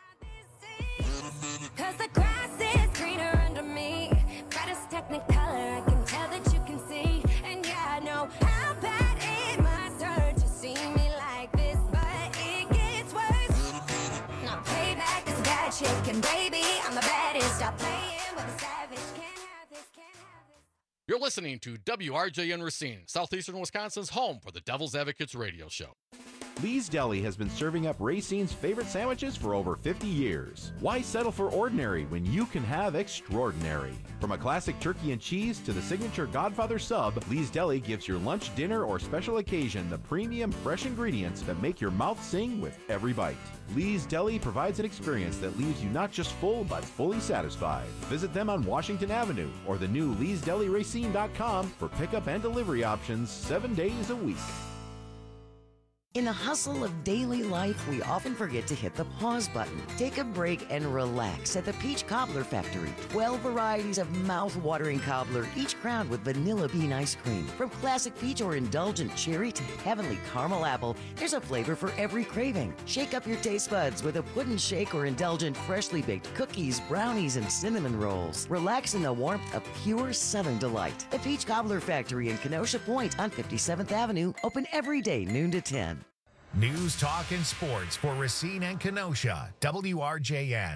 You're listening to WRJN Racine, Southeastern Wisconsin's home for the Devil's Advocates radio show. Lee's Deli has been serving up Racine's favorite sandwiches for over 50 years. Why settle for ordinary when you can have extraordinary? From a classic turkey and cheese to the signature Godfather sub, Lee's Deli gives your lunch, dinner, or special occasion the premium, fresh ingredients that make your mouth sing with every bite. Lee's Deli provides an experience that leaves you not just full, but fully satisfied. Visit them on Washington Avenue or the new Lee'sDeliRacine.com for pickup and delivery options 7 days a week. In the hustle of daily life, we often forget to hit the pause button. Take a break and relax at the Peach Cobbler Factory. 12 varieties of mouth-watering cobbler, each crowned with vanilla bean ice cream. From classic peach or indulgent cherry to heavenly caramel apple, there's a flavor for every craving. Shake up your taste buds with a pudding shake or indulgent freshly baked cookies, brownies, and cinnamon rolls. Relax in the warmth of pure Southern delight. The Peach Cobbler Factory in Kenosha Point on 57th Avenue, open every day, noon to 10. News, talk, and sports for Racine and Kenosha, WRJN.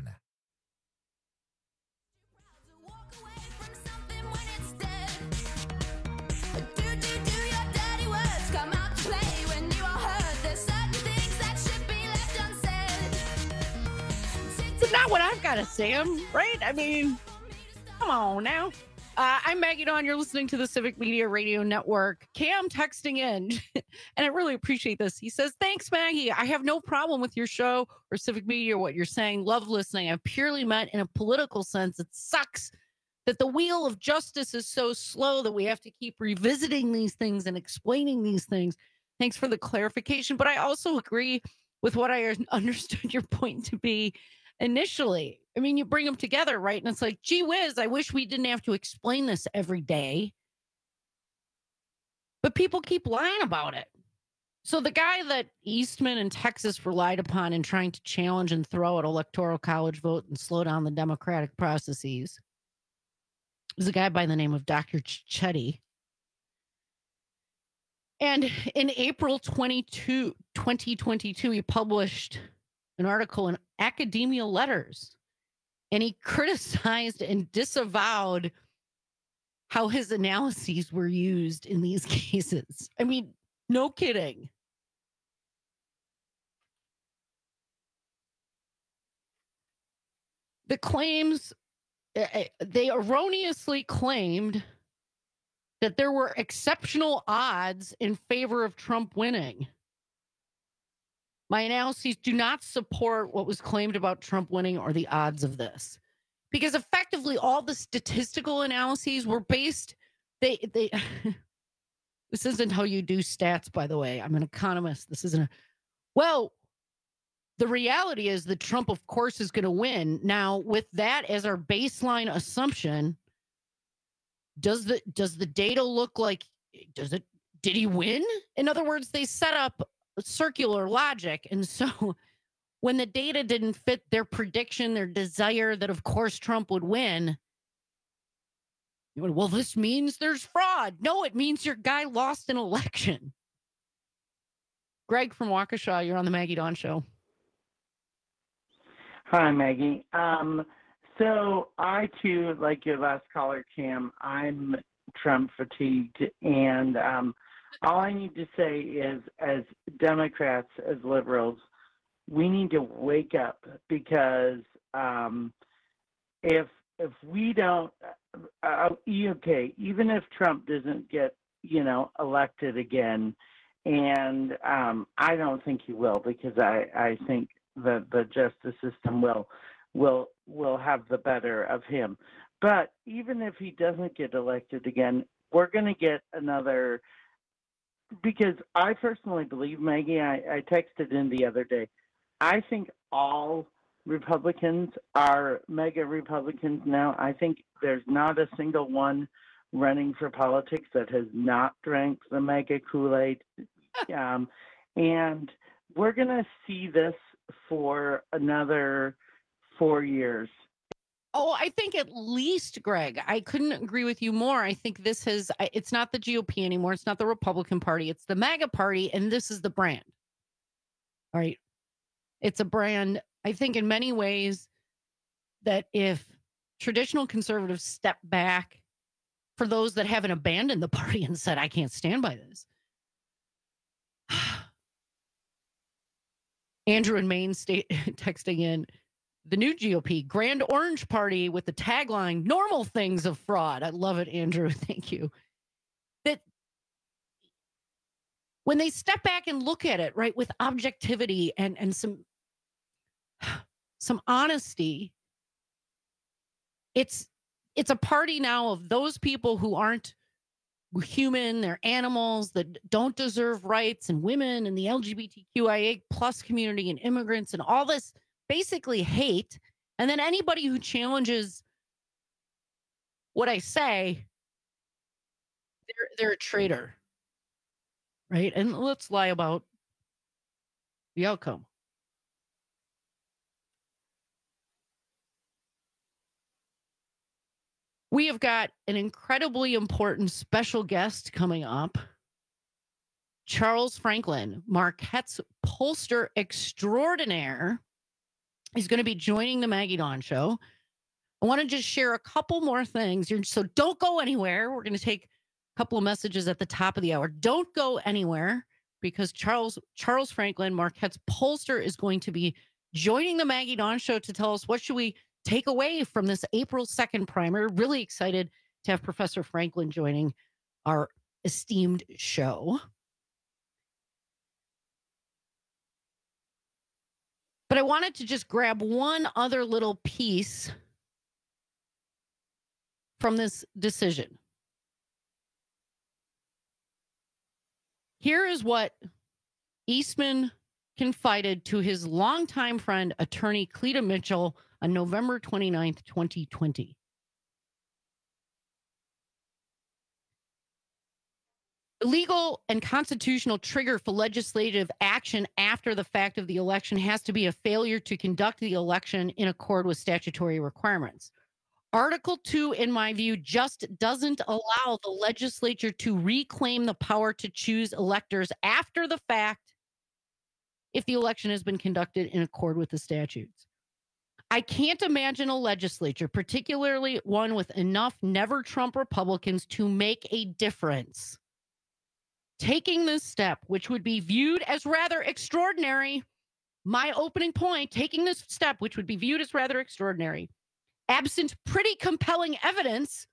It's not what I've got to say, right? I mean, come on now. I'm Maggie Dawn. You're listening to the Civic Media Radio Network. Cam texting in, and I really appreciate this. He says, thanks, Maggie. I have no problem with your show or Civic Media or what you're saying. Love listening. I've purely meant in a political sense. It sucks that the wheel of justice is so slow that we have to keep revisiting these things and explaining these things. Thanks for the clarification. But I also agree with what I understood your point to be initially. I mean, you bring them together, right? And it's like, gee whiz, I wish we didn't have to explain this every day. But people keep lying about it. So the guy that Eastman and Texas relied upon in trying to challenge and throw out electoral college vote and slow down the democratic processes is a guy by the name of Dr. Chetty. And in April 2022, he published an article in Academia Letters. And he criticized and disavowed how his analyses were used in these cases. I mean, no kidding. The claims, they erroneously claimed that there were exceptional odds in favor of Trump winning. My analyses do not support what was claimed about Trump winning or the odds of this. Because effectively all the statistical analyses were based, this isn't how you do stats, by the way. I'm an economist. Well, the reality is that Trump, of course, is going to win. Now, with that as our baseline assumption, does the data look like, did he win? In other words, they set up circular logic. And so when the data didn't fit their prediction, their desire that, of course, Trump would win, you went, well, this means there's fraud. No, it means your guy lost an election. Greg from Waukesha, you're on the Maggie Dawn Show. Hi, Maggie. So I, too, like your last caller, Cam, I'm Trump fatigued. And all I need to say is, as Democrats, as liberals, we need to wake up, because if we don't, okay, even if Trump doesn't get, elected again, and I don't think he will, because I think that the justice system will have the better of him. But even if he doesn't get elected again, we're going to get another. Because I personally believe, Maggie, I texted in the other day, I think all Republicans are mega Republicans now. I think there's not a single one running for politics that has not drank the mega Kool-Aid. And we're going to see this for another 4 years. Oh, I think at least, Greg, I couldn't agree with you more. I think it's not the GOP anymore. It's not the Republican Party. It's the MAGA Party, and this is the brand. All right. It's a brand, I think, in many ways, that if traditional conservatives step back, for those that haven't abandoned the party and said, I can't stand by this, Andrew in Maine texting in, the new GOP Grand Orange Party with the tagline, normal things of fraud. I love it, Andrew. Thank you. That when they step back and look at it, right, with objectivity and some honesty, it's a party now of those people who aren't human, they're animals that don't deserve rights, and women and the LGBTQIA plus community and immigrants and all this basically hate. And then anybody who challenges what I say, they're a traitor, right? And let's lie about the outcome. We have got an incredibly important special guest coming up. Charles Franklin, Marquette's pollster extraordinaire, is going to be joining the Maggie Dawn Show. I want to just share a couple more things. So don't go anywhere. We're going to take a couple of messages at the top of the hour. Don't go anywhere because Charles Franklin, Marquette's pollster, is going to be joining the Maggie Dawn Show to tell us what should we take away from this April 2nd primer. Really excited to have Professor Franklin joining our esteemed show. But I wanted to just grab one other little piece from this decision. Here is what Eastman confided to his longtime friend, attorney Cleta Mitchell, on November 29th, 2020. The legal and constitutional trigger for legislative action after the fact of the election has to be a failure to conduct the election in accord with statutory requirements. Article 2, in my view, just doesn't allow the legislature to reclaim the power to choose electors after the fact if the election has been conducted in accord with the statutes. I can't imagine a legislature, particularly one with enough never-Trump Republicans, to make a difference. Taking this step, which would be viewed as rather extraordinary, my opening point, taking this step, which would be viewed as rather extraordinary, absent pretty compelling evidence,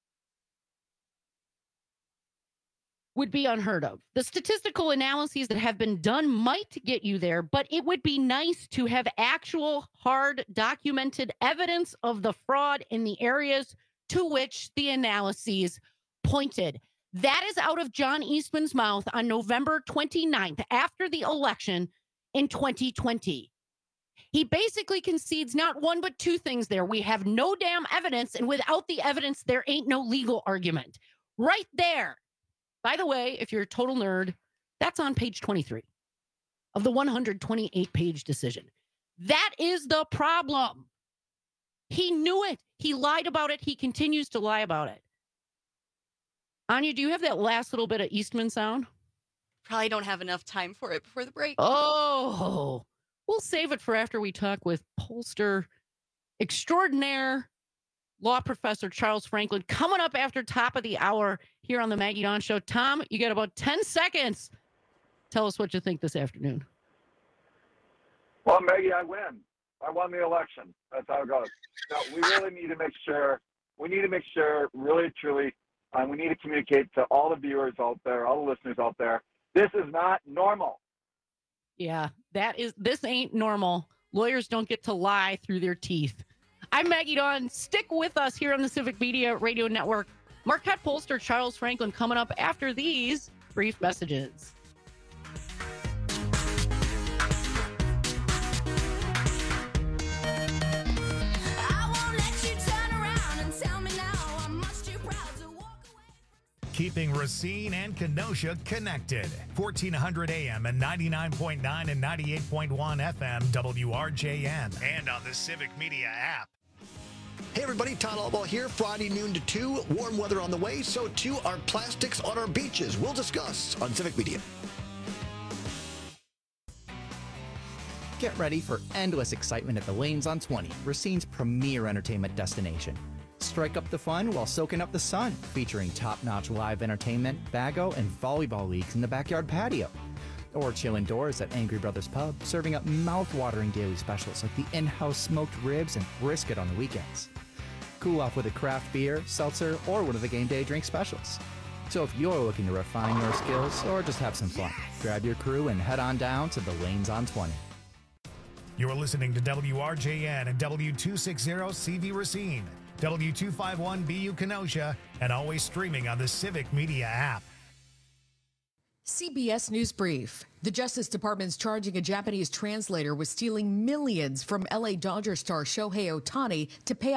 would be unheard of. The statistical analyses that have been done might get you there, but it would be nice to have actual, hard, documented evidence of the fraud in the areas to which the analyses pointed. That is out of John Eastman's mouth on November 29th, after the election in 2020. He basically concedes not one, but two things there. We have no damn evidence, and without the evidence, there ain't no legal argument. Right there. By the way, if you're a total nerd, that's on page 23 of the 128-page decision. That is the problem. He knew it. He lied about it. He continues to lie about it. Anya, do you have that last little bit of Eastman sound? Probably don't have enough time for it before the break. Oh, we'll save it for after we talk with pollster extraordinaire, law professor Charles Franklin, coming up after top of the hour here on the Maggie Dawn Show. Tom, you got about 10 seconds. Tell us what you think this afternoon. Well, Maggie, I win. I won the election. That's how it goes. So we really need to make sure, really, truly, we need to communicate to all the viewers out there, all the listeners out there, this is not normal. Yeah, this ain't normal. Lawyers don't get to lie through their teeth. I'm Maggie Dawn. Stick with us here on the Civic Media Radio Network. Marquette pollster Charles Franklin coming up after these brief messages. Keeping Racine and Kenosha connected. 1400 AM and 99.9 and 98.1 FM WRJN. And on the Civic Media app. Hey everybody, Todd Albaugh here. Friday noon to 2. Warm weather on the way, so too are plastics on our beaches. We'll discuss on Civic Media. Get ready for endless excitement at the Lanes on 20, Racine's premier entertainment destination. Strike up the fun while soaking up the sun, featuring top-notch live entertainment, bago, and volleyball leagues in the backyard patio. Or chill indoors at Angry Brothers Pub, serving up mouth-watering daily specials like the in-house smoked ribs and brisket on the weekends. Cool off with a craft beer, seltzer, or one of the game day drink specials. So if you're looking to refine your skills or just have some fun, grab your crew and head on down to the Lanes on 20. You're listening to WRJN and W260CV Racine, W251BU Kenosha, and always streaming on the Civic Media app. CBS News Brief. The Justice Department's charging a Japanese translator with stealing millions from LA Dodgers star Shohei Ohtani to pay